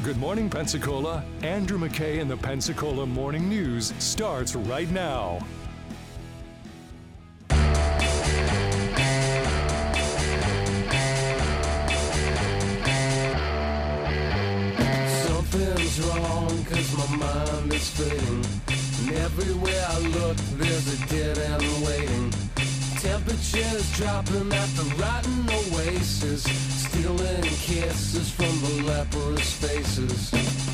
Good morning, Pensacola. Andrew McKay and the Pensacola Morning News starts right now. Something's wrong, 'cause my mind is fading. And everywhere I look, there's a dead end waiting. Temperatures dropping at the rotten oasis, stealing kisses from the leprous faces.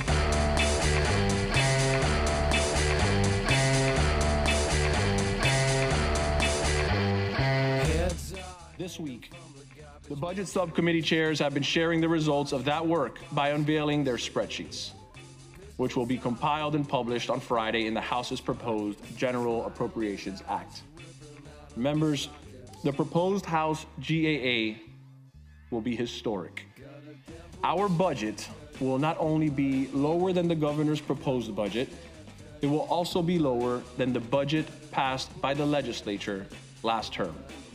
This week, the Budget Subcommittee chairs have been sharing the results of that work by unveiling their spreadsheets, which will be compiled and published on Friday in the House's proposed General Appropriations Act. Members, the proposed House GAA will be historic. Our budget will not only be lower than the governor's proposed budget, it will also be lower than the budget passed by the legislature last term.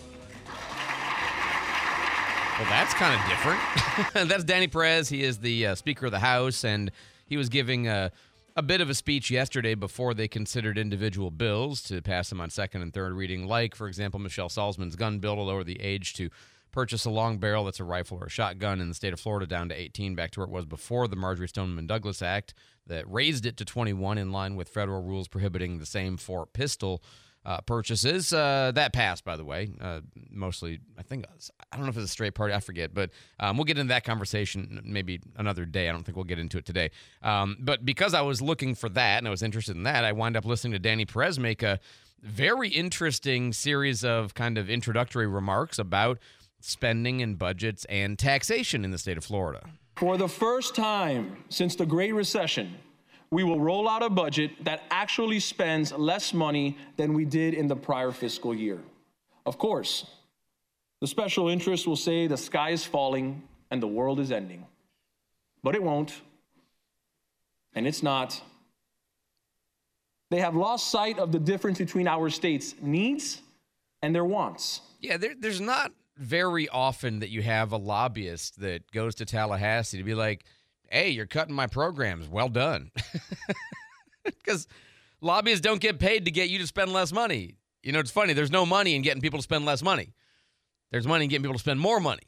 Well, that's kind of different. That's Danny Perez. He is the Speaker of the House, and he was giving a bit of a speech yesterday before they considered individual bills to pass them on second and third reading, like, for example, Michelle Salzman's gun bill to lower the age to purchase a long barrel that's a rifle or a shotgun in the state of Florida down to 18, back to where it was before the Marjorie Stoneman Douglas Act that raised it to 21 in line with federal rules prohibiting the same for pistol purchases. That passed, by the way, mostly, I don't know if it's a straight party, I forget, but we'll get into that conversation maybe another day. I don't think we'll get into it today. But because I was looking for that and I was interested in that, I wound up listening to Danny Perez make a very interesting series of kind of introductory remarks about spending and budgets and taxation in the state of Florida. For the first time since the Great Recession, we will roll out a budget that actually spends less money than we did in the prior fiscal year. Of course, the special interests will say the sky is falling and the world is ending. But it won't. And it's not. They have lost sight of the difference between our state's needs and their wants. Yeah, there's not very often that you have a lobbyist that goes to Tallahassee to be like, hey, you're cutting my programs. Well done. Because lobbyists don't get paid to get you to spend less money. You know, it's funny. There's no money in getting people to spend less money. There's money in getting people to spend more money.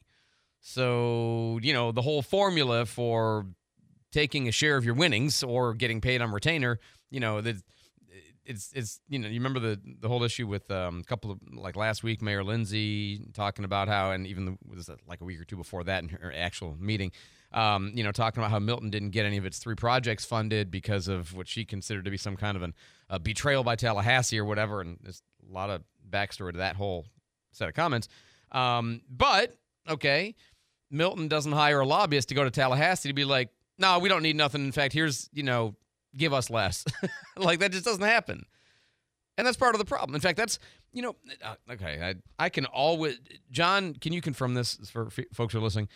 So, you know, the whole formula for taking a share of your winnings or getting paid on retainer, you know, it's you know, you remember the whole issue with a couple of, like last week, Mayor Lindsay talking about how, and even was like a week or two before that in her actual meeting, you know, talking about how Milton didn't get any of its 3 projects funded because of what she considered to be some kind of a betrayal by Tallahassee or whatever. And there's a lot of backstory to that whole set of comments. But, okay, Milton doesn't hire a lobbyist to go to Tallahassee to be like, no, we don't need nothing. In fact, here's, you know, give us less. Like, that just doesn't happen. And that's part of the problem. In fact, that's, you know, okay, I can always, John, can you confirm this for folks who are listening?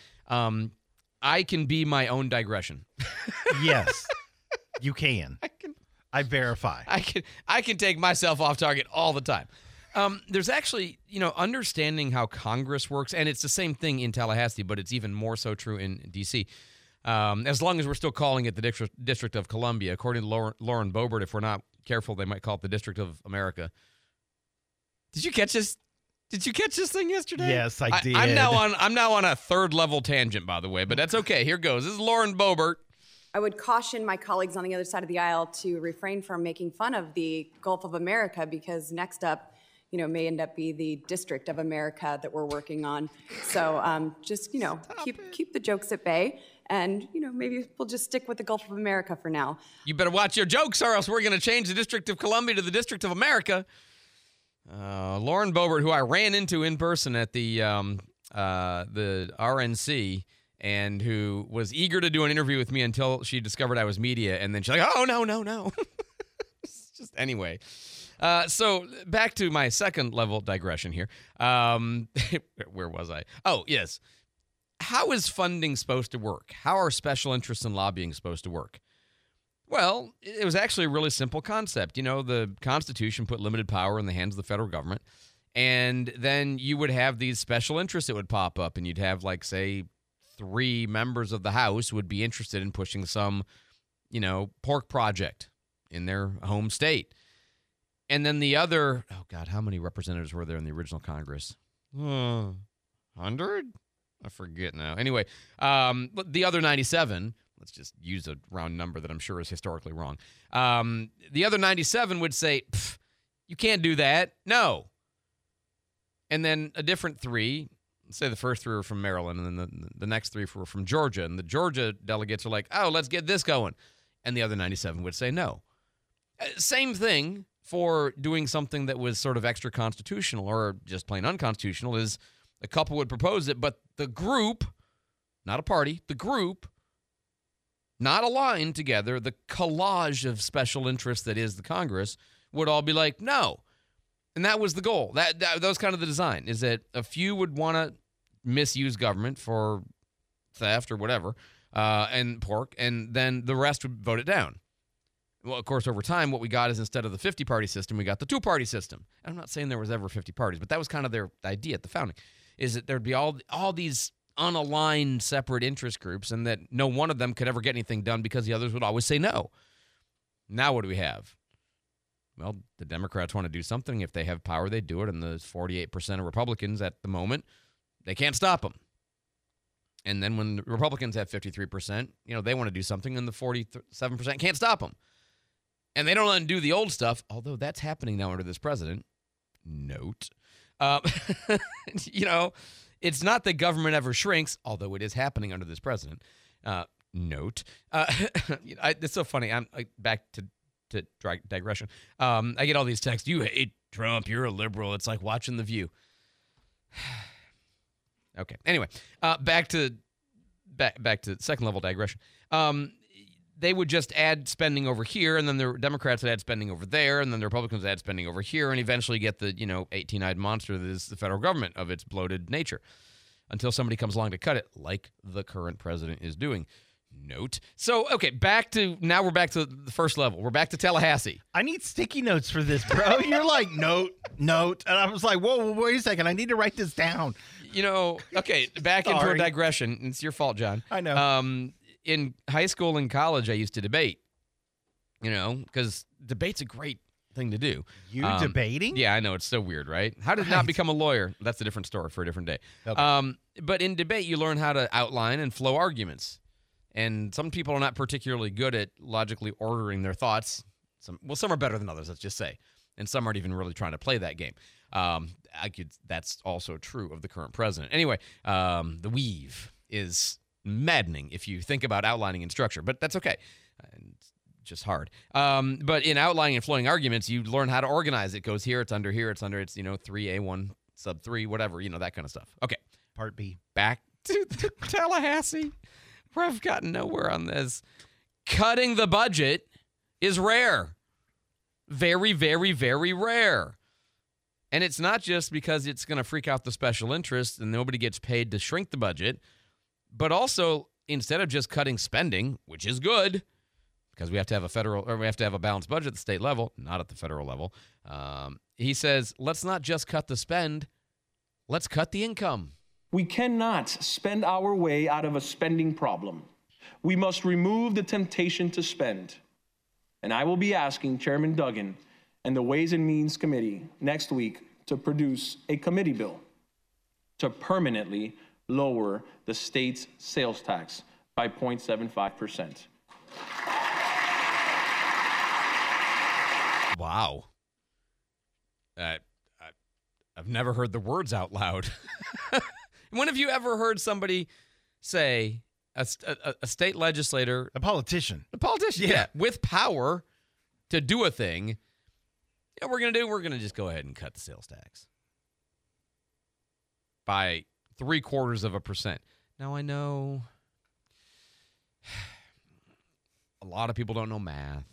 I can be my own digression. Yes, you can. I verify. I can take myself off target all the time. There's actually, you know, understanding how Congress works, and it's the same thing in Tallahassee, but it's even more so true in D.C., as long as we're still calling it the District of Columbia. According to Lauren Boebert, if we're not careful, they might call it the District of America. Did you catch this? Did you catch this thing yesterday? Yes, I did. I'm now on a third level tangent, by the way, but that's okay. Here goes. This is Lauren Boebert. I would caution my colleagues on the other side of the aisle to refrain from making fun of the Gulf of America, because next up, you know, may end up be the District of America that we're working on. So just, you know, keep the jokes at bay. And, you know, maybe we'll just stick with the Gulf of America for now. You better watch your jokes, or else we're going to change the District of Columbia to the District of America. Lauren Boebert, who I ran into in person at the RNC, and who was eager to do an interview with me until she discovered I was media, and then she's like, oh, no. Just anyway. So back to my second level digression here. Where was I? Oh, yes. How is funding supposed to work? How are special interests in lobbying supposed to work? Well, it was actually a really simple concept. You know, the Constitution put limited power in the hands of the federal government, and then you would have these special interests that would pop up, and you'd have, like, say, 3 members of the House would be interested in pushing some, pork project in their home state. And then the other, oh God, how many representatives were there in the original Congress? 100? I forget now. Anyway, the other 97, let's just use a round number that I'm sure is historically wrong. The other 97 would say, you can't do that. No. And then a different 3, let's say the first 3 were from Maryland, and then the next 3 were from Georgia. And the Georgia delegates are like, oh, let's get this going. And the other 97 would say no. Same thing for doing something that was sort of extra constitutional or just plain unconstitutional is a couple would propose it, but the group, not a party, the group, not aligned together, the collage of special interests that is the Congress, would all be like, no. And that was the goal. That was kind of the design, is that a few would want to misuse government for theft or whatever, and pork, and then the rest would vote it down. Well, of course, over time, what we got is instead of the 50-party system, we got the 2-party system. I'm not saying there was ever 50 parties, but that was kind of their idea at the founding, is that there'd be all these unaligned separate interest groups and that no one of them could ever get anything done because the others would always say no. Now what do we have? Well, the Democrats want to do something. If they have power, they do it, and the 48% of Republicans at the moment, they can't stop them. And then when the Republicans have 53%, they want to do something, and the 47% can't stop them. And they don't undo the old stuff, although that's happening now under this president. Note. It's not that government ever shrinks, although it is happening under this president. Note. It's so funny. I'm back to digression. I get all these texts. You hate Trump. You're a liberal. It's like watching The View. Okay. Anyway, back to second level digression. They would just add spending over here, and then the Democrats would add spending over there, and then the Republicans would add spending over here, and eventually get the 18-eyed monster that is the federal government of its bloated nature, until somebody comes along to cut it, like the current president is doing. Note. So, okay, now we're back to the first level. We're back to Tallahassee. I need sticky notes for this, bro. You're like, note. And I was like, whoa, wait a second. I need to write this down. Okay, back into a digression. It's your fault, John. I know. In high school and college, I used to debate, because debate's a great thing to do. You debating? Yeah, I know. It's so weird, right? How to not become a lawyer. That's a different story for a different day. Okay. But in debate, you learn how to outline and flow arguments. And some people are not particularly good at logically ordering their thoughts. Some are better than others, let's just say. And some aren't even really trying to play that game. That's also true of the current president. Anyway, the weave is maddening if you think about outlining and structure, but that's okay. It's just hard. But in outlining and flowing arguments, you learn how to organize. It goes here, it's under here, it's under, 3A1 sub 3, whatever, that kind of stuff. Okay. Part B. Back to Tallahassee, where I've gotten nowhere on this. Cutting the budget is rare. Very, very, very rare. And it's not just because it's going to freak out the special interests and nobody gets paid to shrink the budget, but also instead of just cutting spending, which is good, because we have to have a balanced budget at the state level, not at the federal level. He says, let's not just cut the spend, let's cut the income. We cannot spend our way out of a spending problem. We must remove the temptation to spend. And I will be asking Chairman Duggan and the Ways and Means Committee next week to produce a committee bill to permanently lower the state's sales tax by 0.75%. Wow. I've never heard the words out loud. When have you ever heard somebody say, a state legislator... A politician, yeah, with power to do a thing, we're going to just go ahead and cut the sales tax by 0.75%. Now, I know a lot of people don't know math.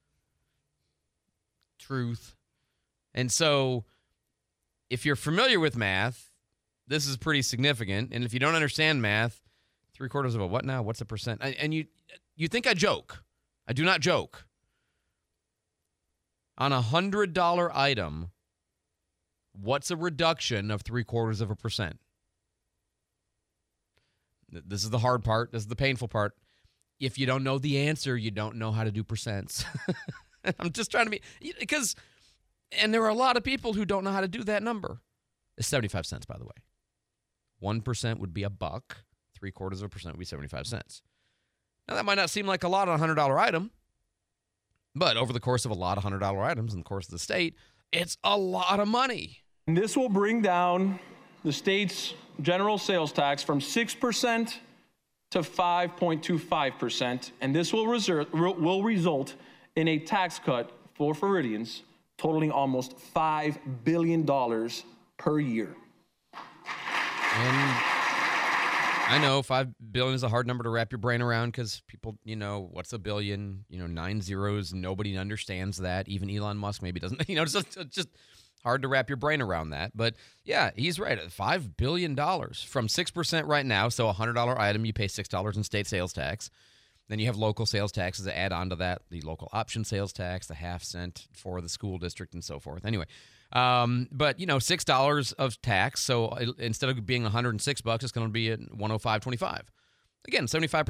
Truth. And so if you're familiar with math, this is pretty significant. And if you don't understand math, 0.75 of a what now? What's a percent? And you think I joke. I do not joke. On a $100 item, what's a reduction of 0.75%? This is the hard part. This is the painful part. If you don't know the answer, you don't know how to do percents. I'm just trying to because there are a lot of people who don't know how to do that number. It's 75 cents, by the way. 1% would be $1. 0.75% would be 75 cents. Now, that might not seem like a lot on a $100 item, but over the course of a lot of $100 items in the course of the state, it's a lot of money. And this will bring down the state's general sales tax from 6% to 5.25%, and this will result in a tax cut for Floridians totaling almost $5 billion per year. And I know $5 billion is a hard number to wrap your brain around because people, what's a billion? 9 zeros. Nobody understands that. Even Elon Musk maybe doesn't. It's just hard to wrap your brain around that. But yeah, he's right. $5 billion from 6% right now. So a $100 item, you pay $6 in state sales tax. Then you have local sales taxes that add on to that, the local option sales tax, the half cent for the school district, and so forth. Anyway, but $6 of tax. So instead of being $106, it's going to be at $105.25. Again,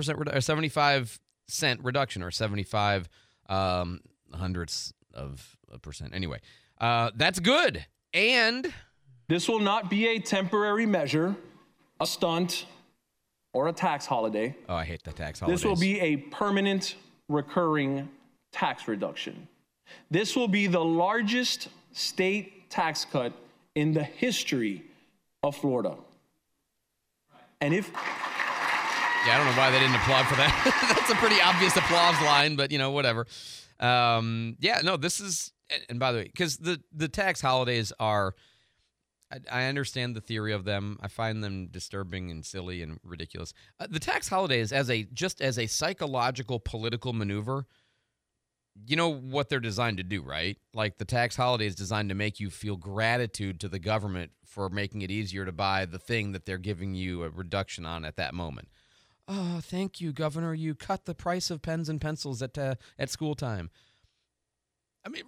75% 75-cent reduction, or 75 hundredths of a percent. Anyway, that's good. And this will not be a temporary measure, a stunt, or a tax holiday. Oh, I hate the tax holidays. This will be a permanent, recurring tax reduction. This will be the largest state tax cut in the history of Florida. And if... Yeah, I don't know why they didn't applaud for that. That's a pretty obvious applause line, but, whatever. This is... And by the way, because the tax holidays are... I understand the theory of them. I find them disturbing and silly and ridiculous. The tax holidays, as a psychological political maneuver, you know what they're designed to do, right? Like the tax holiday is designed to make you feel gratitude to the government for making it easier to buy the thing that they're giving you a reduction on at that moment. Oh, thank you, Governor. You cut the price of pens and pencils at school time. I mean,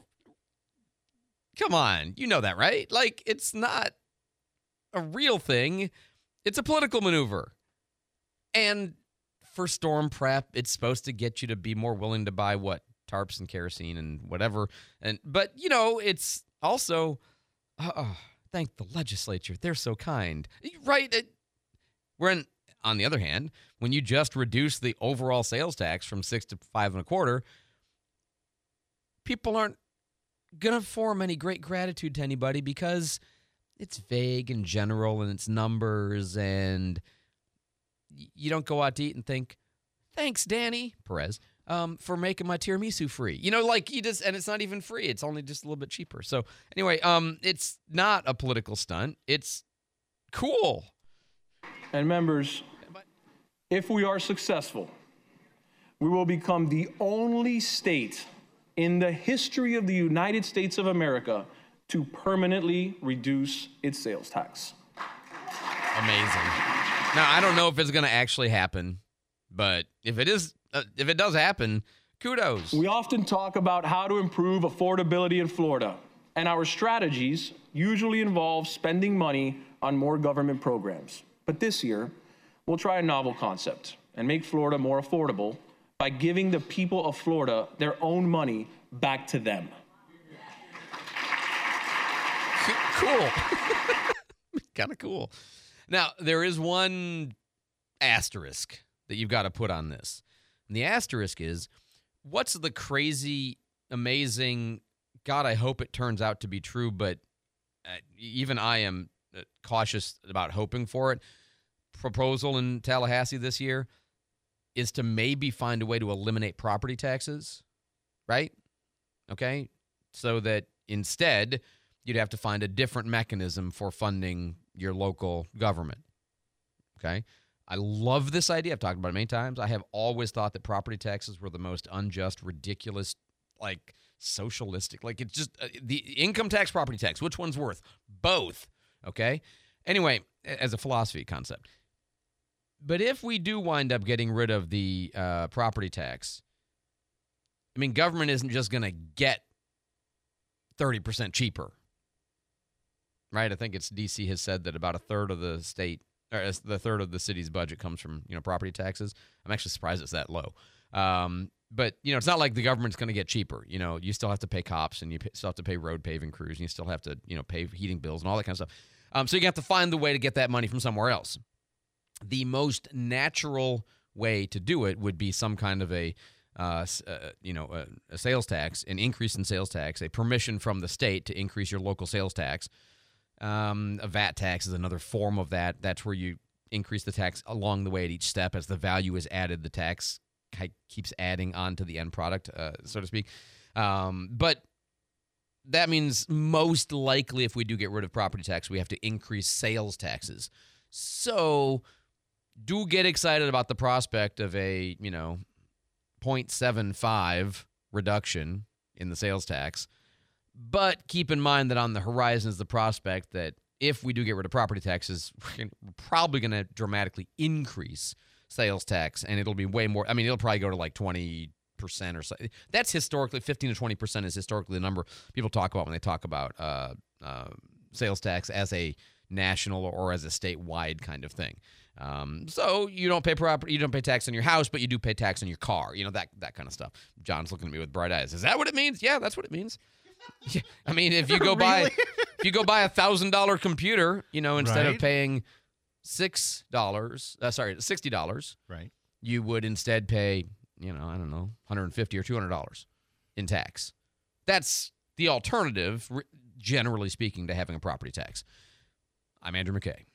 come on, you know that, right? Like, it's not a real thing. It's a political maneuver. And for storm prep, it's supposed to get you to be more willing to buy tarps and kerosene and whatever. But it's also, thank the legislature. They're so kind, right? On the other hand, when you just reduce the overall sales tax from 6 to 5.25, people aren't going to form any great gratitude to anybody because it's vague and general and it's numbers, and you don't go out to eat and think, thanks, Danny Perez, for making my tiramisu free. And it's not even free. It's only just a little bit cheaper. So anyway, it's not a political stunt. It's cool. And members, if we are successful, we will become the only state in the history of the United States of America to permanently reduce its sales tax. Amazing. Now, I don't know if it's going to actually happen, but if it does happen, kudos. We often talk about how to improve affordability in Florida, and our strategies usually involve spending money on more government programs. But this year, we'll try a novel concept and make Florida more affordable by giving the people of Florida their own money back to them. Cool. Kind of cool. Now, there is one asterisk that you've got to put on this. And the asterisk is, what's the crazy, amazing, God, I hope it turns out to be true, but even I am cautious about hoping for it, proposal in Tallahassee this year is to maybe find a way to eliminate property taxes, right? Okay? So that instead, you'd have to find a different mechanism for funding your local government. Okay? I love this idea. I've talked about it many times. I have always thought that property taxes were the most unjust, ridiculous, socialistic. It's just the income tax, property tax. Which one's worth? Both. Okay? Anyway, as a philosophy concept. But if we do wind up getting rid of the property tax, government isn't just going to get 30% cheaper. Right? I think it's D.C. has said that about a third of the state or the third of the city's budget comes from, property taxes. I'm actually surprised it's that low. But, it's not like the government's going to get cheaper. You still have to pay cops, and you still have to pay road paving crews, and you still have to, pay heating bills and all that kind of stuff. So you have to find the way to get that money from somewhere else. The most natural way to do it would be some kind of a sales tax, an increase in sales tax, a permission from the state to increase your local sales tax. A VAT tax is another form of that. That's where you increase the tax along the way at each step. As the value is added, the tax keeps adding on to the end product, so to speak. But that means most likely if we do get rid of property tax, we have to increase sales taxes. So do get excited about the prospect of a, 0.75 reduction in the sales tax. But keep in mind that on the horizon is the prospect that if we do get rid of property taxes, we're probably going to dramatically increase sales tax, and it'll be way more. I mean, it'll probably go to like 20% or so. That's historically, 15 to 20% is historically the number people talk about when they talk about sales tax as a national or as a statewide kind of thing. So you don't pay tax on your house, but you do pay tax on your car. That kind of stuff. John's looking at me with bright eyes. Is that what it means? Yeah, that's what it means. Yeah. I mean, if you go buy $1,000 computer, instead of paying $60, right, you would instead pay, I don't know, $150 or $200 in tax. That's the alternative, generally speaking, to having a property tax. I'm Andrew McKay.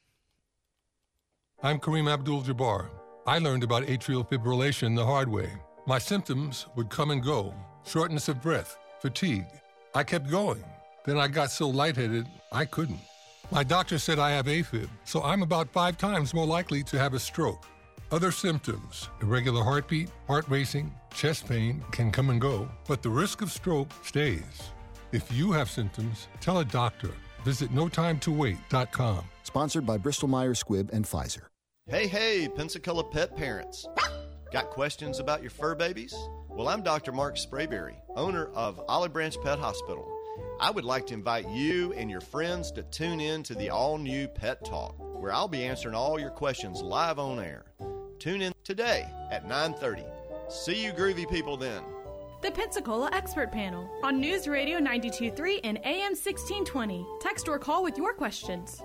I'm Kareem Abdul-Jabbar. I learned about atrial fibrillation the hard way. My symptoms would come and go: shortness of breath, fatigue. I kept going. Then I got so lightheaded, I couldn't. My doctor said I have AFib, so I'm about 5 times more likely to have a stroke. Other symptoms: irregular heartbeat, heart racing, chest pain can come and go, but the risk of stroke stays. If you have symptoms, tell a doctor. Visit notimetowait.com. Sponsored by Bristol-Myers Squibb and Pfizer. Hey, Pensacola pet parents. Got questions about your fur babies? Well, I'm Dr. Mark Sprayberry, owner of Olive Branch Pet Hospital. I would like to invite you and your friends to tune in to the all-new Pet Talk, where I'll be answering all your questions live on air. Tune in today at 9:30. See you groovy people then. The Pensacola Expert Panel on News Radio 92.3 and AM 1620. Text or call with your questions.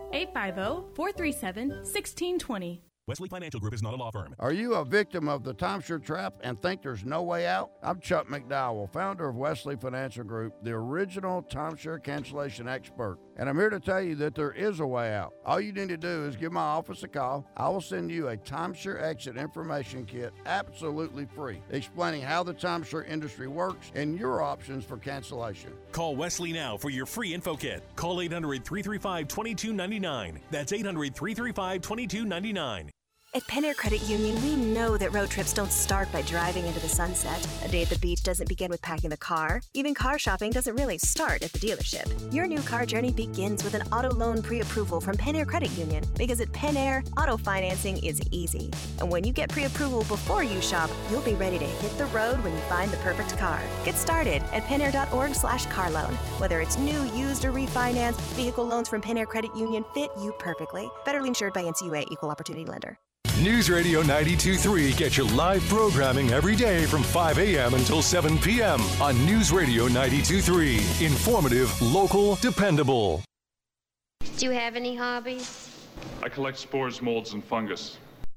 850-437-1620. Wesley Financial Group is not a law firm. Are you a victim of the timeshare trap and think there's no way out? I'm Chuck McDowell, founder of Wesley Financial Group, the original timeshare cancellation expert. And I'm here to tell you that there is a way out. All you need to do is give my office a call. I will send you a timeshare exit information kit absolutely free, explaining how the timeshare industry works and your options for cancellation. Call Wesley now for your free info kit. Call 800-335-2299. That's 800-335-2299. At Penair Credit Union, we know that road trips don't start by driving into the sunset. A day at the beach doesn't begin with packing the car. Even car shopping doesn't really start at the dealership. Your new car journey begins with an auto loan pre-approval from Penair Credit Union, because at Penair, auto financing is easy. And when you get pre-approval before you shop, you'll be ready to hit the road when you find the perfect car. Get started at penair.org/car loan. Whether it's new, used, or refinance, vehicle loans from Penair Credit Union fit you perfectly. Federally insured by NCUA, Equal Opportunity Lender. News Radio 92.3 gets you live programming every day from 5 a.m. until 7 p.m. on News Radio 92.3. Informative, local, dependable. Do you have any hobbies? I collect spores, molds, and fungus.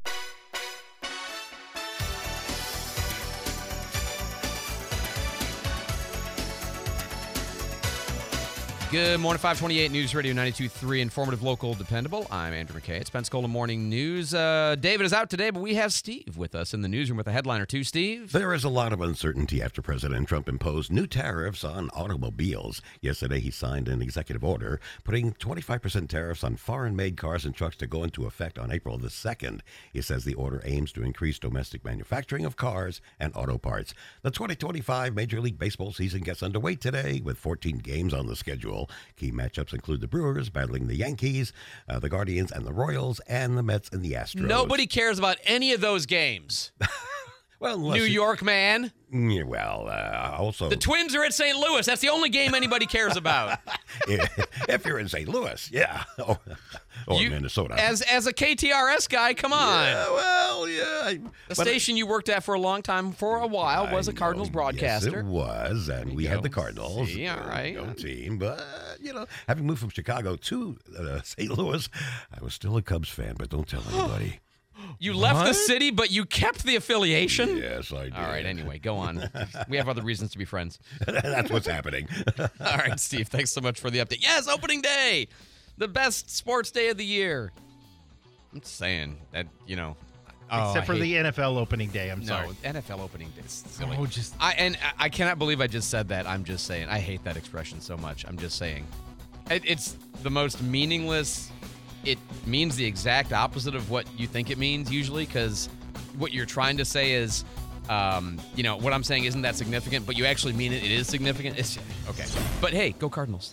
Good morning, 528 News Radio 92.3, informative, local, dependable. I'm Andrew McKay. It's Pensacola Morning News. David is out today, but we have Steve with us in the newsroom with a headline or two. Steve? There is a lot of uncertainty after President Trump imposed new tariffs on automobiles. Yesterday, he signed an executive order putting 25% tariffs on foreign-made cars and trucks to go into effect on April the 2nd. He says the order aims to increase domestic manufacturing of cars and auto parts. The 2025 Major League Baseball season gets underway today with 14 games on the schedule. Key matchups include the Brewers battling the Yankees, the Guardians and the Royals, and the Mets and the Astros. Nobody cares about any of those games. Well, New York man. Yeah, well, also... The Twins are at St. Louis. That's the only game anybody cares about. If you're in St. Louis, yeah. Or Minnesota. As a KTRS guy, come on. Yeah, well, yeah. The station you worked at for a long time, for a while, was a Cardinals broadcaster. Yes, it was, and we had the Cardinals. See, all right. Team, but, having moved from Chicago to St. Louis, I was still a Cubs fan, but don't tell anybody. You left the city, but you kept the affiliation? Yes, I did. All right, anyway, go on. We have other reasons to be friends. That's what's happening. All right, Steve, thanks so much for the update. Yes, opening day, the best sports day of the year. I'm just saying that, Except for the NFL opening day, I'm sorry. No, NFL opening day is silly. Oh, just... I cannot believe I just said that. I'm just saying. I hate that expression so much. I'm just saying. It's the most meaningless... It means the exact opposite of what you think it means usually, because what you're trying to say is, what I'm saying isn't that significant, but you actually mean it. It is significant. It's okay. But hey, go Cardinals.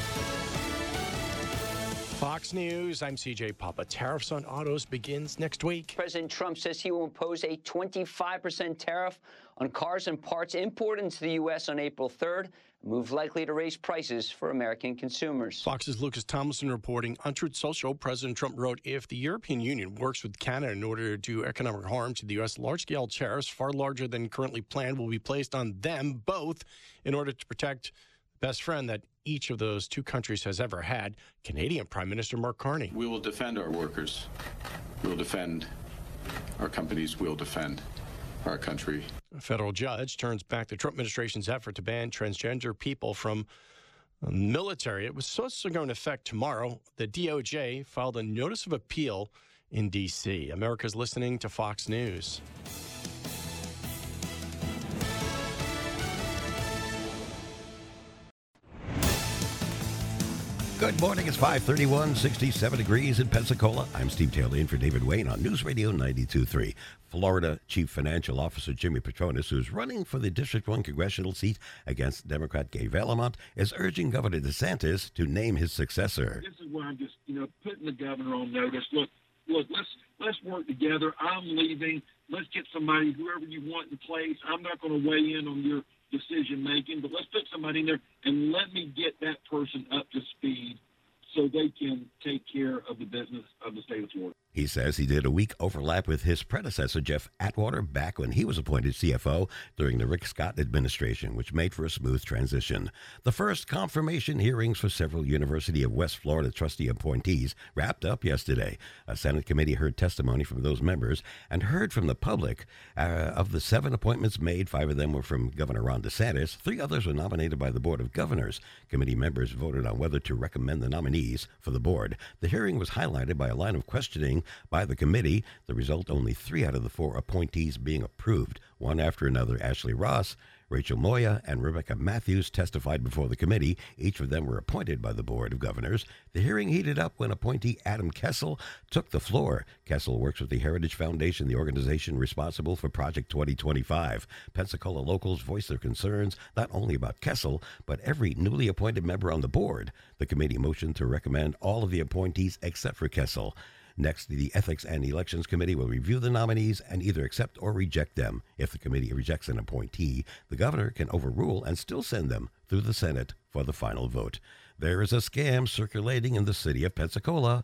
Fox News, I'm CJ Papa. Tariffs on autos begins next week. President Trump says he will impose a 25% tariff on cars and parts imported into the U.S. on April 3rd, a move likely to raise prices for American consumers. Fox's Lucas Tomlinson reporting on Truth Social. President Trump wrote, if the European Union works with Canada in order to do economic harm to the U.S., large-scale tariffs far larger than currently planned will be placed on them both in order to protect the best friend that each of those two countries has ever had, Canadian Prime Minister Mark Carney. We will defend our workers. We will defend our companies. We will defend our country. A federal judge turns back the Trump administration's effort to ban transgender people from the military. It was supposed to go into effect tomorrow. The DOJ filed a notice of appeal in D.C. America's listening to Fox News. Good morning. It's 5:31, 67 degrees in Pensacola. I'm Steve Taylor in for David Wayne on News Radio 92.3. Florida Chief Financial Officer Jimmy Patronis, who's running for the District 1 congressional seat against Democrat Gay Vallimont, is urging Governor DeSantis to name his successor. This is where I'm just, putting the governor on notice. Look, let's work together. I'm leaving. Let's get somebody, whoever you want in place. I'm not going to weigh in on your decision making, but let's put somebody in there and let me get that person up to speed so they can take care of the business of the state of Florida. He says he did a week overlap with his predecessor, Jeff Atwater, back when he was appointed CFO during the Rick Scott administration, which made for a smooth transition. The first confirmation hearings for several University of West Florida trustee appointees wrapped up yesterday. A Senate committee heard testimony from those members and heard from the public. Of the 7 appointments made, 5 of them were from Governor Ron DeSantis. 3 others were nominated by the Board of Governors. Committee members voted on whether to recommend the nominees for the board. The hearing was highlighted by a line of questioning by the committee. The result, only 3 out of the 4 appointees being approved. One after another, Ashley Ross, Rachel Moya, and Rebecca Matthews testified before the committee. Each of them were appointed by the Board of Governors. The hearing heated up when appointee Adam Kessel took the floor. Kessel works with the Heritage Foundation, the organization responsible for Project 2025. Pensacola locals voiced their concerns not only about Kessel, but every newly appointed member on the board. The committee motioned to recommend all of the appointees except for Kessel. Next, the Ethics and Elections Committee will review the nominees and either accept or reject them. If the committee rejects an appointee, the governor can overrule and still send them through the Senate for the final vote. There is a scam circulating in the city of Pensacola.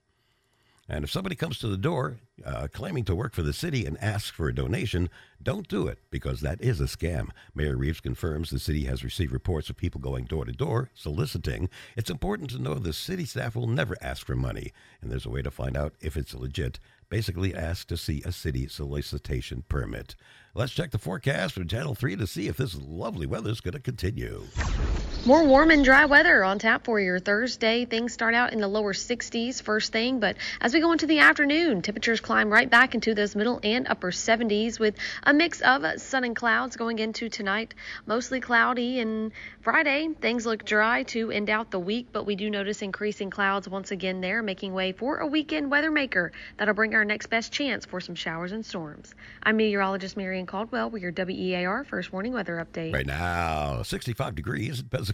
And if somebody comes to the door claiming to work for the city and asks for a donation, don't do it, because that is a scam. Mayor Reeves confirms the city has received reports of people going door to door soliciting. It's important to know the city staff will never ask for money, and there's a way to find out if it's legit. Basically, ask to see a city solicitation permit. Let's check the forecast from Channel 3 to see if this lovely weather is going to continue. More warm and dry weather on tap for your Thursday. Things start out in the lower 60s first thing, but as we go into the afternoon, temperatures climb right back into those middle and upper 70s with a mix of sun and clouds going into tonight. Mostly cloudy, and Friday, things look dry to end out the week, but we do notice increasing clouds once again there, making way for a weekend weather maker that'll bring our next best chance for some showers and storms. I'm meteorologist Marion Caldwell with your WEAR First Warning Weather Update. Right now, 65 degrees in Pensacola.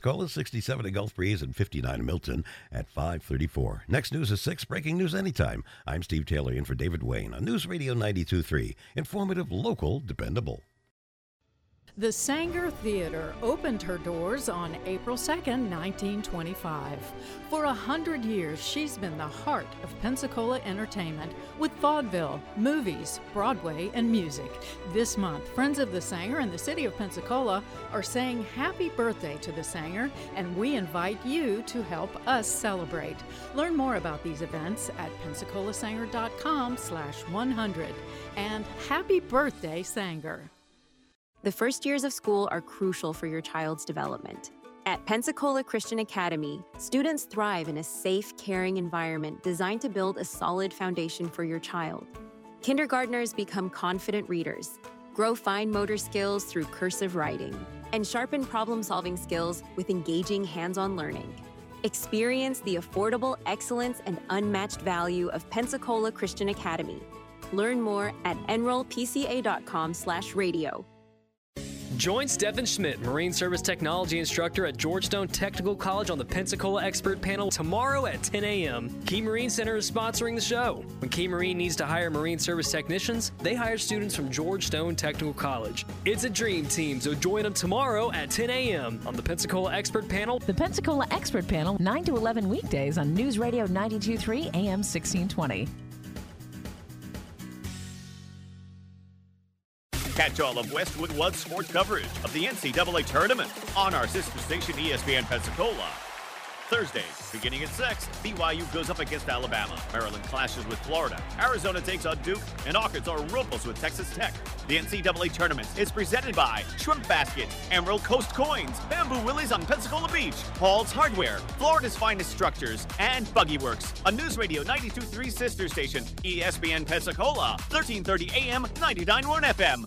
Pensacola, 67 at Gulf Breeze, and 59 in Milton at 5:34. Next news is 6, breaking news anytime. I'm Steve Taylor in for David Wayne on News Radio 92.3. Informative, local, dependable. The Sanger Theater opened her doors on April 2nd, 1925. For 100 years, she's been the heart of Pensacola entertainment with vaudeville, movies, Broadway, and music. This month, Friends of the Sanger and the City of Pensacola are saying happy birthday to the Sanger, and we invite you to help us celebrate. Learn more about these events at PensacolaSanger.com/100. And happy birthday, Sanger. The first years of school are crucial for your child's development. At Pensacola Christian Academy, students thrive in a safe, caring environment designed to build a solid foundation for your child. Kindergartners become confident readers, grow fine motor skills through cursive writing, and sharpen problem-solving skills with engaging hands-on learning. Experience the affordable excellence and unmatched value of Pensacola Christian Academy. Learn more at enrollpca.com/radio. Join Stephen Schmidt, Marine Service Technology Instructor at Georgetown Technical College on the Pensacola Expert Panel tomorrow at 10 a.m. Key Marine Center is sponsoring the show. When Key Marine needs to hire Marine Service technicians, they hire students from Georgetown Technical College. It's a dream team, so join them tomorrow at 10 a.m. on the Pensacola Expert Panel. The Pensacola Expert Panel, 9 to 11 weekdays on News Radio 92.3 AM 1620. Catch all of Westwood One's sports coverage of the NCAA tournament on our sister station ESPN Pensacola. Thursdays, beginning at 6, BYU goes up against Alabama. Maryland clashes with Florida. Arizona takes on Duke, and Arkansas rumples with Texas Tech. The NCAA tournament is presented by Shrimp Basket, Emerald Coast Coins, Bamboo Willie's on Pensacola Beach, Paul's Hardware, Florida's finest structures, and Buggy Works. On News Radio 92.3 sister station, ESPN Pensacola, 1330 AM, 99.1 FM.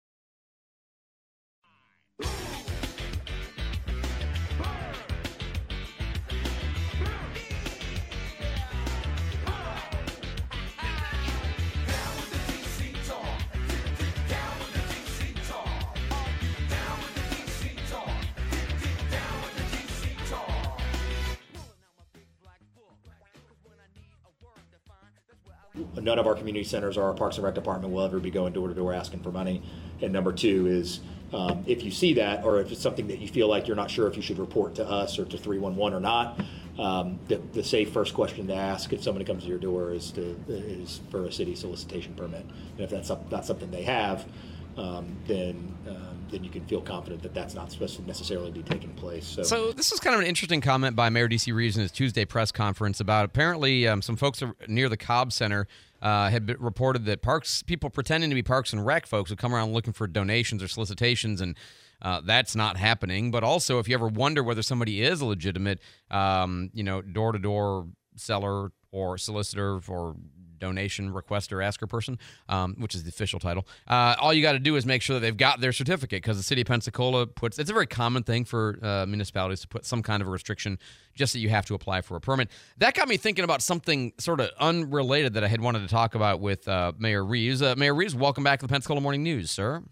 None of our community centers or our Parks and Rec department will ever be going door to door asking for money. And number two is if you see that, or if it's something that you feel like you're not sure if you should report to us or to 311 or not, the safe first question to ask if somebody comes to your door is for a city solicitation permit. And if that's not something they have, then you can feel confident that that's not supposed to necessarily be taking place. So this was kind of an interesting comment by Mayor D.C. Reeves in his Tuesday press conference about apparently some folks near the Cobb Center had reported that people pretending to be Parks and Rec folks would come around looking for donations or solicitations, and that's not happening. But also, if you ever wonder whether somebody is a legitimate, door-to-door seller or solicitor for donation requester asker person, which is the official title, all you got to do is make sure that they've got their certificate, because the city of Pensacola it's a very common thing for municipalities to put some kind of a restriction just that you have to apply for a permit. That got me thinking about something sort of unrelated that I had wanted to talk about with Mayor Reeves. Mayor Reeves, welcome back to the Pensacola Morning News, sir.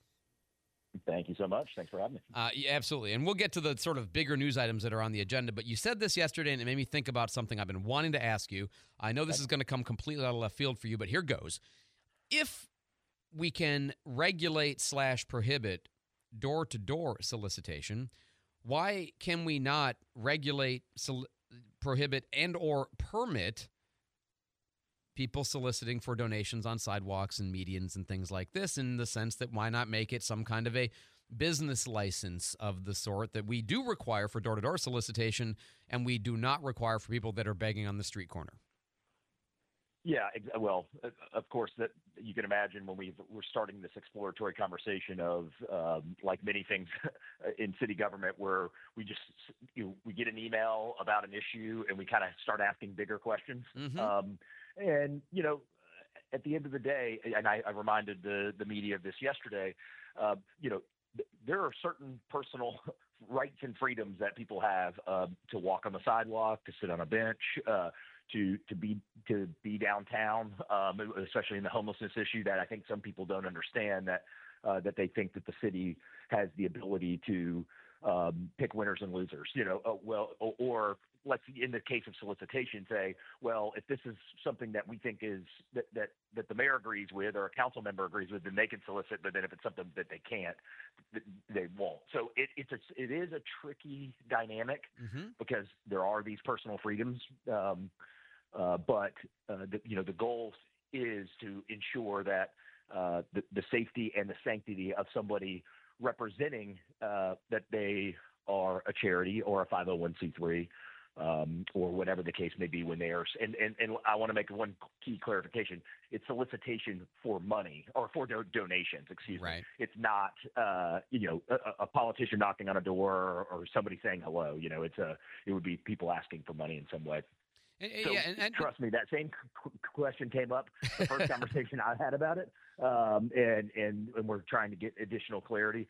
Thank you so much. Thanks for having me. Yeah, absolutely. And we'll get to the sort of bigger news items that are on the agenda. But you said this yesterday, and it made me think about something I've been wanting to ask you. I know this is going to come completely out of left field for you, but here goes. If we can regulate/prohibit door-to-door solicitation, why can we not regulate, prohibit, and or permit people soliciting for donations on sidewalks and medians and things like this, in the sense that why not make it some kind of a business license of the sort that we do require for door-to-door solicitation and we do not require for people that are begging on the street corner? Yeah, well, of course, that you can imagine when we're starting this exploratory conversation of like many things in city government, where we just we get an email about an issue and we kind of start asking bigger questions. Mm-hmm. And, at the end of the day, and I reminded the media of this yesterday, there are certain personal rights and freedoms that people have to walk on the sidewalk, to sit on a bench, to be downtown, especially in the homelessness issue, that I think some people don't understand, that they think that the city has the ability to pick winners and losers, or let's, in the case of solicitation, say, well, if this is something that we think is that the mayor agrees with or a council member agrees with, then they can solicit. But then if it's something that they can't, they won't. So it is a tricky dynamic because there are these personal freedoms. But the goal is to ensure that the safety and the sanctity of somebody representing that they are a charity or a 501c3 or whatever the case may be when they are. And I want to make one key clarification. It's solicitation for money or for donations, excuse me. It's not, a politician knocking on a door or somebody saying hello. It would be people asking for money in some way. And trust me, that same question came up the first conversation I had about it, and we're trying to get additional clarity.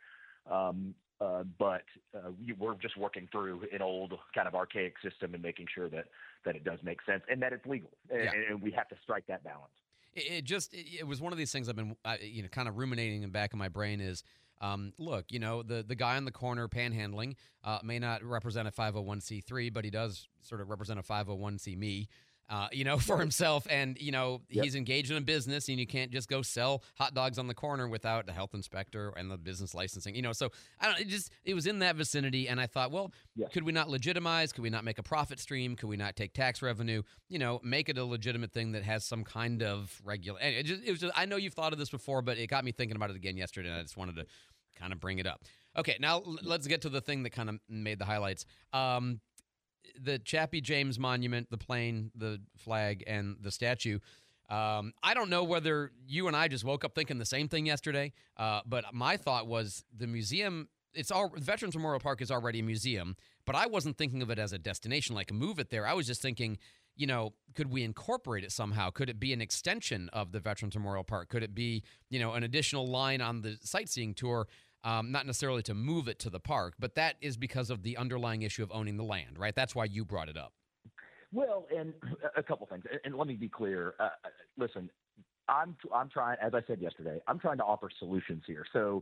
But we're just working through an old kind of archaic system and making sure that it does make sense and that it's legal, and we have to strike that balance. It was one of these things I've been kind of ruminating in the back of my brain is. Look, the guy on the corner panhandling may not represent a 501c3, but he does sort of represent a 501c me, for himself. And, he's engaged in a business, and you can't just go sell hot dogs on the corner without the health inspector and the business licensing, So it was in that vicinity. And I thought, well, could we not legitimize? Could we not make a profit stream? Could we not take tax revenue? Make it a legitimate thing that has some kind of regular. I know you've thought of this before, but it got me thinking about it again yesterday. And I just wanted to kind of bring it up. Okay, now let's get to the thing that kind of made the highlights. The Chappie James Monument, the plane, the flag, and the statue. I don't know whether you and I just woke up thinking the same thing yesterday, but my thought was the museum, Veterans Memorial Park is already a museum, but I wasn't thinking of it as a destination, like move it there. I was just thinking, could we incorporate it somehow? Could it be an extension of the Veterans Memorial Park? Could it be, an additional line on the sightseeing tour? Not necessarily to move it to the park, but that is because of the underlying issue of owning the land, right? That's why you brought it up. Well, and a couple things, and let me be clear. Listen, I'm trying, as I said yesterday, I'm trying to offer solutions here. So,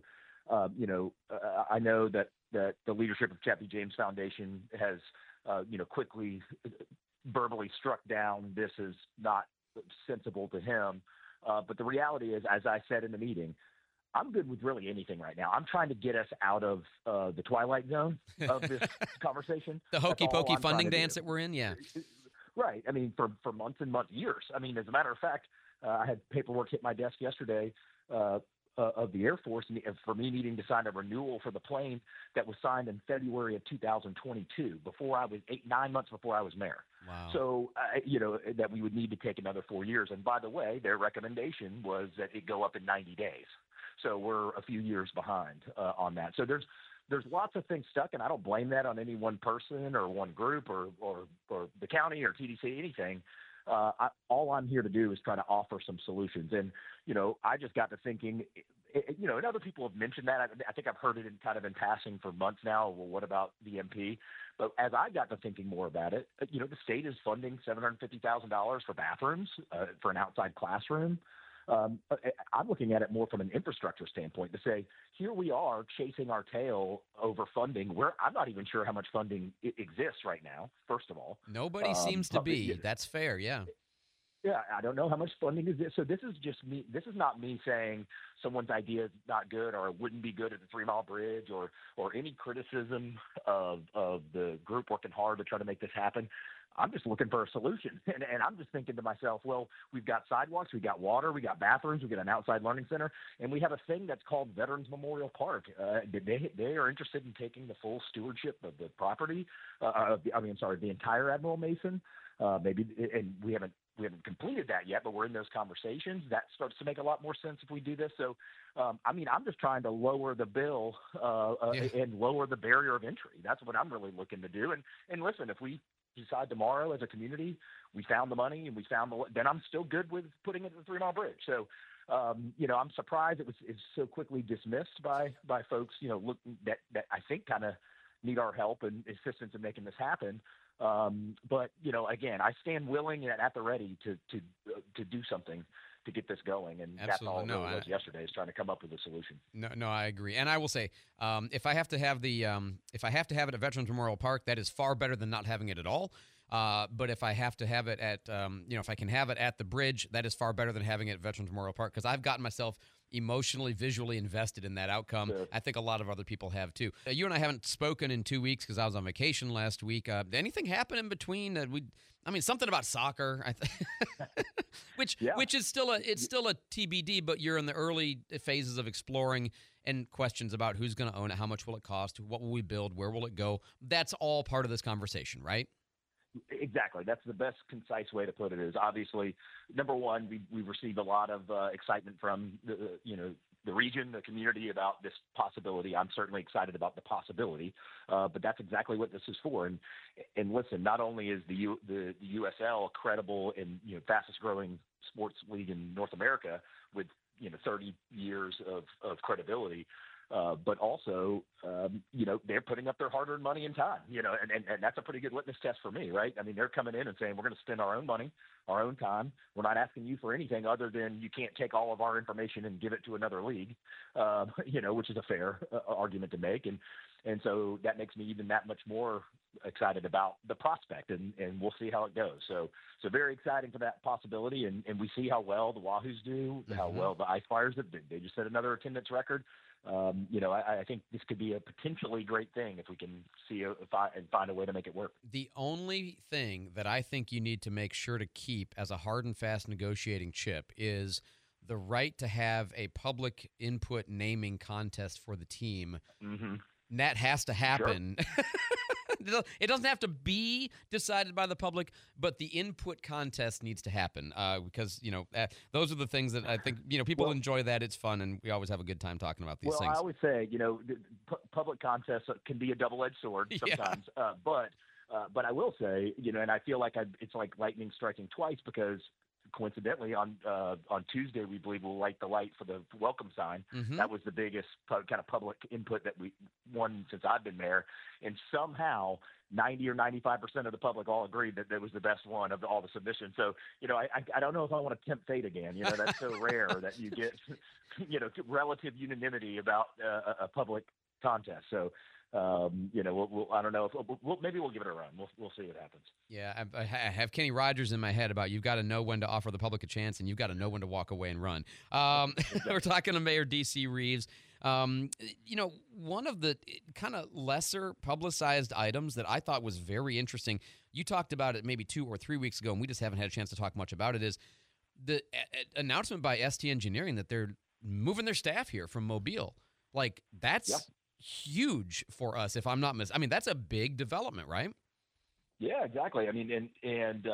I know that the leadership of Chappie James Foundation has, quickly verbally struck down this is not sensible to him. But the reality is, as I said in the meeting, I'm good with really anything right now. I'm trying to get us out of the twilight zone of this conversation. The hokey pokey funding dance that we're in, yeah. Right. I mean, for months and months, years. I mean, as a matter of fact, I had paperwork hit my desk yesterday of the Air Force for me needing to sign a renewal for the plane that was signed in February of 2022, 9 months before I was mayor. Wow. So, that we would need to take another 4 years. And by the way, their recommendation was that it go up in 90 days. So we're a few years behind on that. So there's lots of things stuck, and I don't blame that on any one person or one group or the county or TDC, anything. All I'm here to do is try to offer some solutions. And, I just got to thinking, and other people have mentioned that. I think I've heard it in passing for months now. Well, what about the MP? But as I got to thinking more about it, the state is funding $750,000 for bathrooms for an outside classroom. I'm looking at it more from an infrastructure standpoint to say, here we are chasing our tail over funding where I'm not even sure how much funding exists right now, first of all. Nobody seems to be. That's fair, yeah. Yeah, I don't know how much funding is this. So this is just me. This is not me saying someone's idea is not good or it wouldn't be good at the 3 Mile Bridge or any criticism of the group working hard to try to make this happen. I'm just looking for a solution. And I'm just thinking to myself, well, we've got sidewalks, we got water, we got bathrooms, we got an outside learning center, and we have a thing that's called Veterans Memorial Park. They are interested in taking the full stewardship of the property. The entire Admiral Mason. Maybe, and we haven't completed that yet, but we're in those conversations. That starts to make a lot more sense if we do this. So, I'm just trying to lower the bill and lower the barrier of entry. That's what I'm really looking to do. And listen, if we decide tomorrow as a community we found the money and then I'm still good with putting it at the 3 Mile Bridge. So, I'm surprised it's so quickly dismissed by folks, that I think kind of need our help and assistance in making this happen. But again, I stand willing and at the ready to do something to get this going. And Absolutely. that's all it No, really was yesterday, is trying to come up with a solution. No, I agree. And I will say, if I have to have if I have to have it at Veterans Memorial Park, that is far better than not having it at all. But if I have to have it at, if I can have it at the bridge, that is far better than having it at Veterans Memorial Park, because I've gotten myself emotionally, visually invested in that outcome. Sure. I think a lot of other people have too. You and I haven't spoken in 2 weeks because I was on vacation last week. Anything happen in between? Something about soccer, which is still a TBD, but you're in the early phases of exploring and questions about who's going to own it, how much will it cost, what will we build, where will it go. That's all part of this conversation, right? Exactly. That's the best concise way to put it. Is obviously, number one, we've received a lot of excitement from the region, the community about this possibility. I'm certainly excited about the possibility, but that's exactly what this is for. And listen, not only is the USL a credible and fastest growing sports league in North America with 30 years of credibility, but also, they're putting up their hard-earned money and time, and that's a pretty good litmus test for me, right? I mean, they're coming in and saying, we're going to spend our own money, our own time. We're not asking you for anything other than you can't take all of our information and give it to another league, which is a fair argument to make. And so that makes me even that much more excited about the prospect, and we'll see how it goes. So very exciting for that possibility, and we see how well the Wahoos do, how well the Ice Flyers did. They just set another attendance record. I think this could be a potentially great thing if we can and find a way to make it work. The only thing that I think you need to make sure to keep as a hard and fast negotiating chip is the right to have a public input naming contest for the team. Mm-hmm. And that has to happen. Sure. It doesn't have to be decided by the public, but the input contest needs to happen because, those are the things that I think, people enjoy that. It's fun, and we always have a good time talking about these things. Well, I always say, public contests can be a double-edged sword sometimes. Yeah. But I will say, and I feel like it's like lightning striking twice, because coincidentally on Tuesday, we believe we'll light the light for the welcome sign. Mm-hmm. That was the biggest kind of public input that we won since I've been there. And somehow 90 or 95% of the public all agreed that was the best one of all the submissions. So, I don't know if I want to tempt fate again. That's so rare that you get, relative unanimity about a public contest. So, I don't know if maybe we'll give it a run. We'll see what happens. Yeah, I have Kenny Rogers in my head about you've got to know when to offer the public a chance, and you've got to know when to walk away and run. We're talking to Mayor D.C. Reeves. One of the kind of lesser publicized items that I thought was very interesting, you talked about it maybe 2 or 3 weeks ago, and we just haven't had a chance to talk much about it, is the announcement by ST Engineering that they're moving their staff here from Mobile. Like, that's huge for us, if I'm not that's a big development, right? Yeah, exactly. I mean, and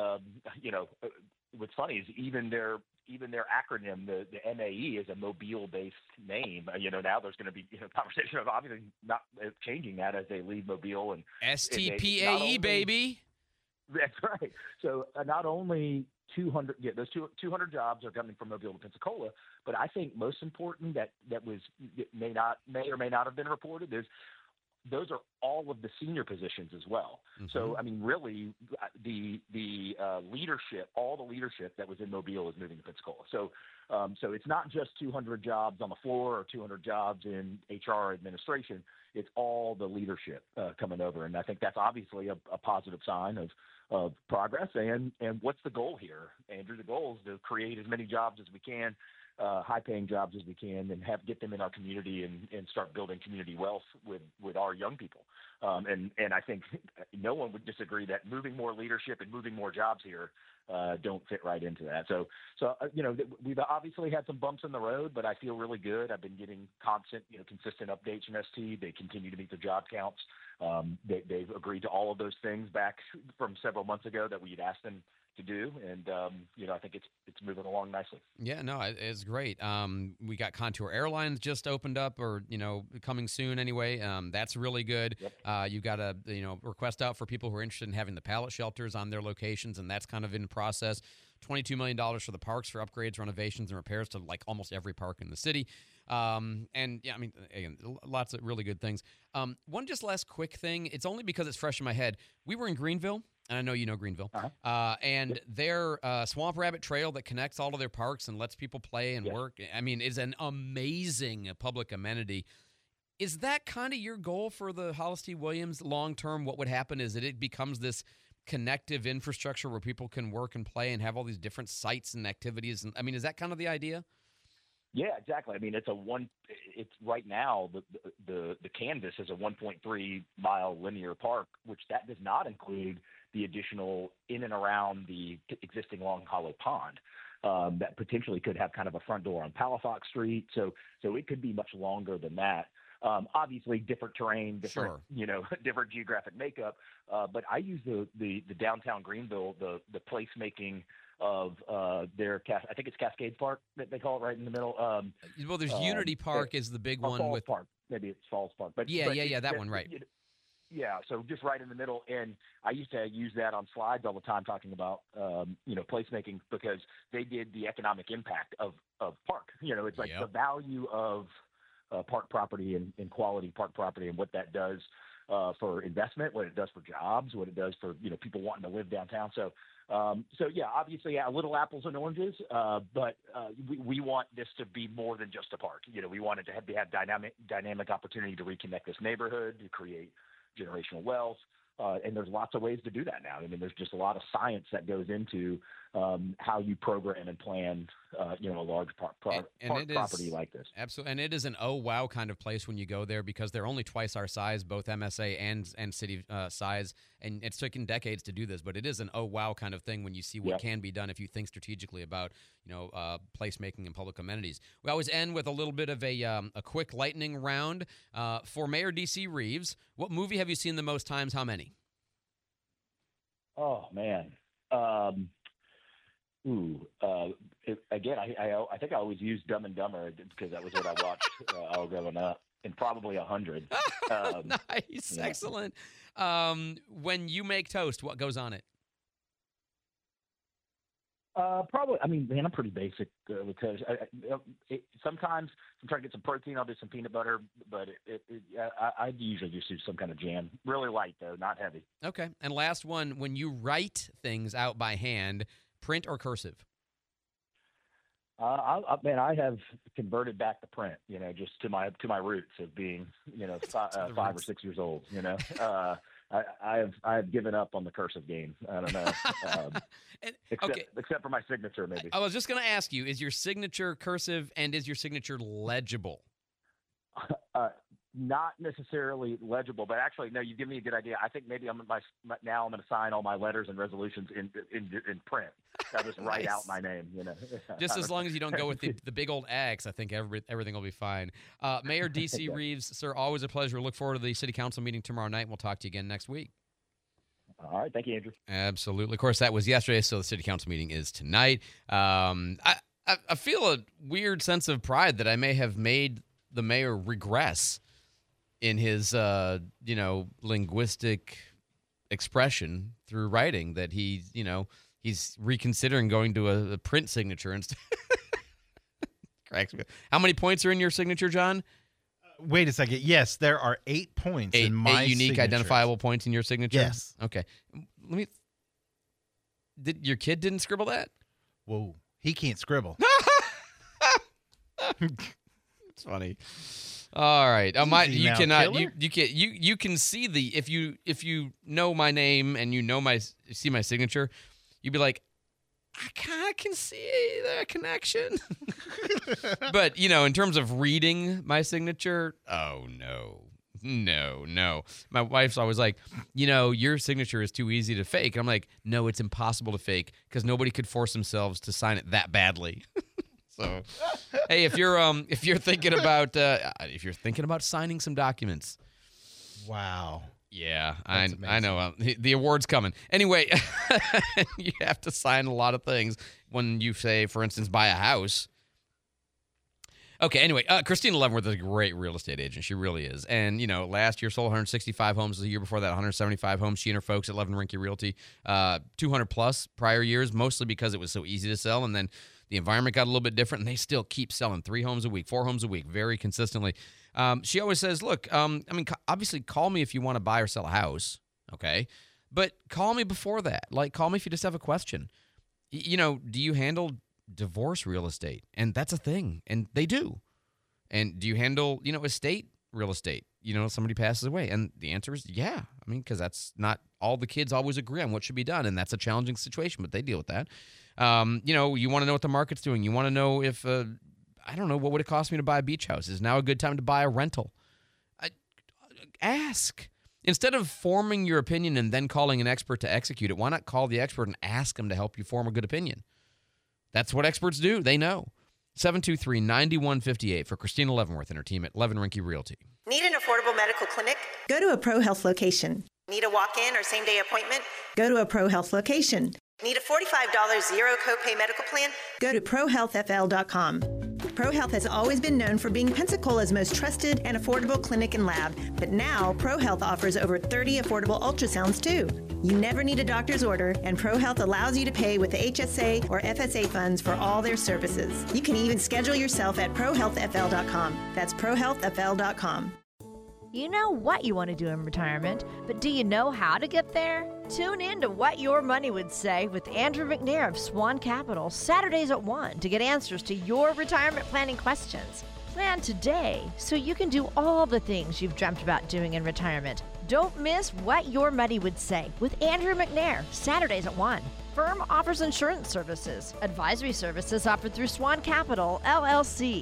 what's funny is even their acronym, the MAE, is a Mobile-based name. Now there's going to be conversation of obviously not changing that as they leave Mobile and STPAE, baby. That's right. So not only 200 jobs are coming from Mobile to Pensacola, but I think most important that may or may not have been reported is those are all of the senior positions as well. Mm-hmm. So, I mean, really, the leadership, all the leadership that was in Mobile is moving to Pensacola. So it's not just 200 jobs on the floor or 200 jobs in HR administration. It's all the leadership coming over, and I think that's obviously a positive sign of progress. And what's the goal here, Andrew? The goal is to create as many jobs as we can, high-paying jobs as we can, and get them in our community and start building community wealth with our young people. And I think no one would disagree that moving more leadership and moving more jobs here don't fit right into that. So we've obviously had some bumps in the road, but I feel really good. I've been getting consistent updates from ST. They continue to meet their job counts. They've agreed to all of those things back from several months ago that we had asked them to do, and I think it's moving along nicely. Yeah, no, it's great. We got Contour Airlines just opened up, or coming soon anyway. That's really good. Yep. You got a request out for people who are interested in having the pallet shelters on their locations, and that's kind of in process. $22 million for the parks for upgrades, renovations, and repairs to like almost every park in the city. And yeah, I mean, again, lots of really good things. One just last quick thing. It's only because it's fresh in my head. We were in Greenville and I know you know Greenville, and their Swamp Rabbit Trail that connects all of their parks and lets people play and work, I mean, is an amazing public amenity. Is that kind of your goal for the Hollis T. Williams long-term? What would happen is that it becomes this connective infrastructure where people can work and play and have all these different sites and activities. And I mean, is that kind of the idea? Yeah, exactly. I mean, it's right now the canvas is a 1.3 mile linear park, which that does not include the additional in and around the existing Long Hollow Pond. That potentially could have kind of a front door on Palafox Street. So it could be much longer than that. Obviously different terrain, different, different geographic makeup. But I use the downtown Greenville, the placemaking of their, I think it's Cascade Park that they call it, right in the middle. Well, there's Unity Park is the big one Falls with Park. Maybe it's Falls Park. But that one, right. Yeah, so just right in the middle. And I used to use that on slides all the time talking about, placemaking, because they did the economic impact of park. It's like the value of park property and quality park property and what that does for investment, what it does for jobs, what it does for, people wanting to live downtown. So obviously, little apples and oranges, but we want this to be more than just a park. We want it to have dynamic opportunity to reconnect this neighborhood, to create generational wealth. And there's lots of ways to do that now. I mean, there's just a lot of science that goes into how you program and plan, a large park property like this. Absolutely. And it is an oh, wow kind of place when you go there, because they're only twice our size, both MSA and city size. And it's taken decades to do this, but it is an oh, wow kind of thing when you see what can be done if you think strategically about, placemaking and public amenities. We always end with a little bit of a quick lightning round. For Mayor D.C. Reeves, what movie have you seen the most times? How many? Oh, man. I think I always used Dumb and Dumber because that was what I watched all growing up, and probably 100. Nice. Yeah. Excellent. When you make toast, what goes on it? Probably. I mean, man, I'm pretty basic because sometimes I'm trying to get some protein. I'll do some peanut butter, but I usually just do some kind of jam. Really light though, not heavy. Okay. And last one: when you write things out by hand, print or cursive? I have converted back to print. Just to my roots of being 5 or 6 years old. I have given up on the cursive game. I don't know. Except for my signature, maybe. I was just going to ask you, is your signature cursive and is your signature legible? Not necessarily legible, but actually, no, you give me a good idea. I think maybe I'm going to sign all my letters and resolutions in print. I'll just write out my name, Just as long as you don't go with the big old X, I think everything will be fine. Mayor D.C. Reeves, sir, always a pleasure. Look forward to the city council meeting tomorrow night, and we'll talk to you again next week. All right. Thank you, Andrew. Absolutely. Of course, that was yesterday, so the city council meeting is tonight. I feel a weird sense of pride that I may have made the mayor regress in his, linguistic expression through writing, that he's reconsidering going to a print signature instead. How many points are in your signature, John? Wait a second. Yes, there are 8 points in my 8 unique signature. Identifiable points in your signature? Yes. Okay. Your kid didn't scribble that? Whoa. He can't scribble. It's funny. All right. You can see if you know my name and see my signature, you'd be like, I kind of can see the connection. But, in terms of reading my signature, oh, no. My wife's always like, your signature is too easy to fake. I'm like, no, it's impossible to fake because nobody could force themselves to sign it that badly. So, hey, if you're thinking about signing some documents. Wow. Yeah, I know. The award's coming. Anyway, you have to sign a lot of things when you say, for instance, buy a house. Okay, anyway, Christina Leavenworth is a great real estate agent. She really is. And, last year sold 165 homes. The year before that, 175 homes. She and her folks at Levin Rinke Realty, 200-plus prior years, mostly because it was so easy to sell. And then the environment got a little bit different, and they still keep selling 3 homes a week, 4 homes a week, very consistently. She always says, look, obviously call me if you want to buy or sell a house, okay? But call me before that. Like, call me if you just have a question. Do you handle divorce real estate? And that's a thing, and they do. And do you handle, estate real estate? Somebody passes away. And the answer is yeah. I mean, because that's not all the kids always agree on what should be done, and that's a challenging situation, but they deal with that. You want to know what the market's doing. You want to know if, I don't know, what would it cost me to buy a beach house? Is now a good time to buy a rental? Ask. Instead of forming your opinion and then calling an expert to execute it, why not call the expert and ask them to help you form a good opinion? That's what experts do. They know. 723-9158 for Christina Leavenworth and her team at Leaven-Rinke Realty. Need an affordable medical clinic? Go to a ProHealth location. Need a walk-in or same-day appointment? Go to a ProHealth location. Need a $45 zero copay medical plan? Go to ProHealthFL.com. ProHealth has always been known for being Pensacola's most trusted and affordable clinic and lab, but now ProHealth offers over 30 affordable ultrasounds too. You never need a doctor's order, and ProHealth allows you to pay with the HSA or FSA funds for all their services. You can even schedule yourself at ProHealthFL.com. That's ProHealthFL.com. You know what you want to do in retirement, but do you know how to get there? Tune in to What Your Money Would Say with Andrew McNair of Swan Capital, Saturdays at 1 to get answers to your retirement planning questions. Plan today so you can do all the things you've dreamt about doing in retirement. Don't miss What Your Money Would Say with Andrew McNair, Saturdays at 1. Firm offers insurance services. Advisory services offered through Swan Capital, LLC.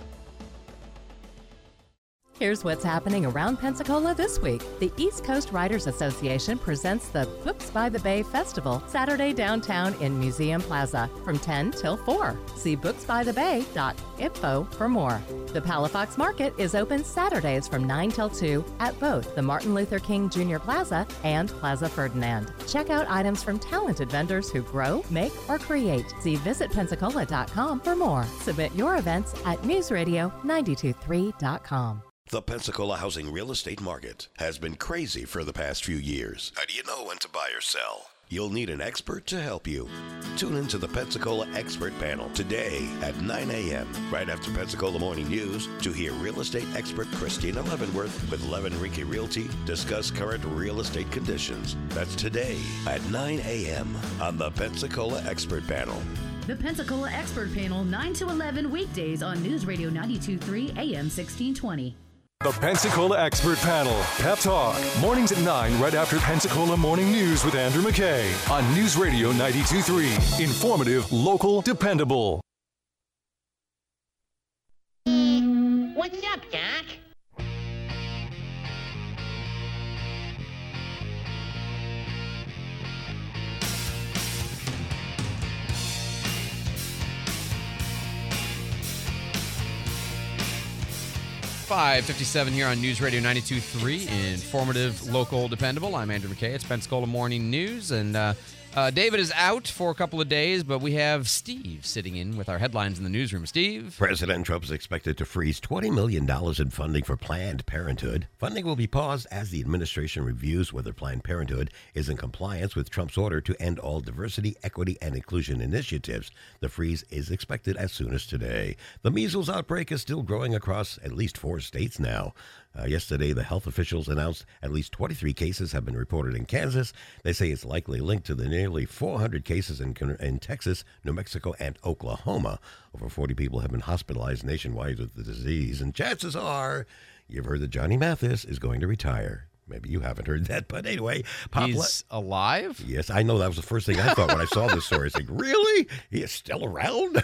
Here's what's happening around Pensacola this week. The East Coast Writers Association presents the Books by the Bay Festival Saturday downtown in Museum Plaza from 10 till 4. See booksbythebay.info for more. The Palafox Market is open Saturdays from 9 till 2 at both the Martin Luther King Jr. Plaza and Plaza Ferdinand. Check out items from talented vendors who grow, make, or create. See visitpensacola.com for more. Submit your events at newsradio923.com. The Pensacola housing real estate market has been crazy for the past few years. How do you know when to buy or sell? You'll need an expert to help you. Tune into the Pensacola Expert Panel today at 9 a.m. right after Pensacola Morning News to hear real estate expert Christina Leavenworth with Leaven-Rinke Realty discuss current real estate conditions. That's today at 9 a.m. on the Pensacola Expert Panel. The Pensacola Expert Panel, 9 to 11 weekdays on News Radio 92.3 AM 1620. The Pensacola Expert Panel, Pep Talk, mornings at 9 right after Pensacola Morning News with Andrew McKay on News Radio 92.3. Informative, local, dependable. What's up, Doc? 5:57 here on News Radio 92.3, informative, local, dependable. I'm Andrew McKay. It's Pensacola Morning News, and David is out for a couple of days, but we have Steve sitting in with our headlines in the newsroom. Steve? President Trump is expected to freeze $20 million in funding for Planned Parenthood. Funding will be paused as the administration reviews whether Planned Parenthood is in compliance with Trump's order to end all diversity, equity, and inclusion initiatives. The freeze is expected as soon as today. The measles outbreak is still growing across at least 4 states now. Yesterday, the health officials announced at least 23 cases have been reported in Kansas. They say it's likely linked to the nearly 400 cases in Texas, New Mexico, and Oklahoma. Over 40 people have been hospitalized nationwide with the disease, and chances are you've heard that Johnny Mathis is going to retire. Maybe you haven't heard that, but anyway. He's alive? Yes, I know. That was the first thing I thought when I saw this story. I was like, really? He is still around?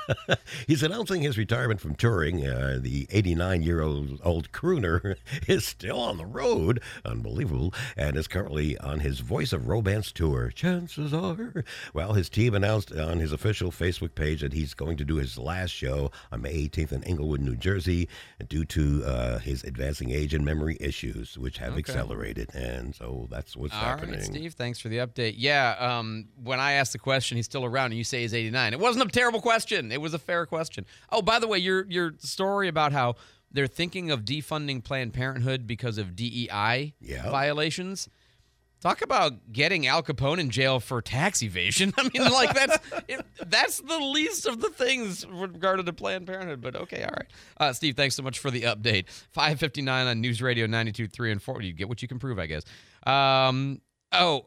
He's announcing his retirement from touring. The 89-year-old crooner is still on the road. Unbelievable. And is currently on his Voice of Romance tour. Chances are. Well, his team announced on his official Facebook page that he's going to do his last show on May 18th in Englewood, New Jersey, due to his advancing age and memory issues, which have accelerated, and so that's what's happening. All right, Steve, thanks for the update. Yeah, when I asked the question, he's still around, and you say he's 89. It wasn't a terrible question. It was a fair question. Oh, by the way, your story about how they're thinking of defunding Planned Parenthood because of DEI violations. Talk about getting Al Capone in jail for tax evasion. I mean, like, that's the least of the things regarding to Planned Parenthood. But okay, all right. Steve, thanks so much for the update. 5:59 on News Radio 92.3 and 4. You get what you can prove, I guess. Oh,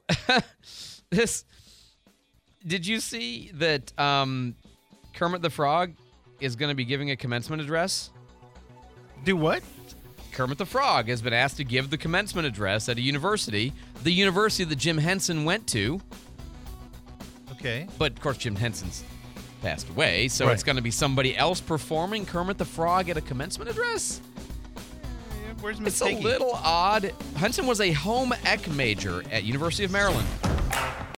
did you see that Kermit the Frog is going to be giving a commencement address? Do what? Kermit the Frog has been asked to give the commencement address at a university, the university that Jim Henson went to. Okay. But, of course, Jim Henson's passed away, so Right. it's going to be somebody else performing Kermit the Frog at a commencement address? Where's It's a little odd. Henson was a home ec major at University of Maryland.